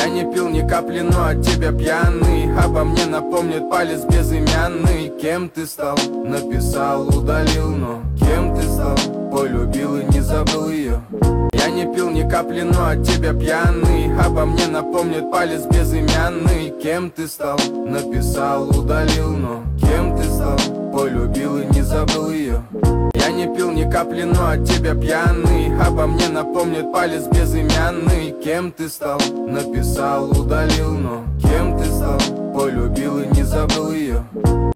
Я не пил ни капли, но от тебя пьяный. Обо мне напомнит палец безымянный. Кем ты стал? Написал, удалил, но кем ты стал? Полюбил и не забыл ее. Я не пил ни капли, но от тебя пьяный. Обо мне напомнит палец безымянный. Кем ты стал? Написал, удалил, но кем ты стал? Полюбил и не забыл ее. Я не пил ни капли, но от тебя пьяный. Обо мне напомнит палец безымянный. Кем ты стал? Написал, удалил, но кем ты стал? Полюбил и не забыл ее.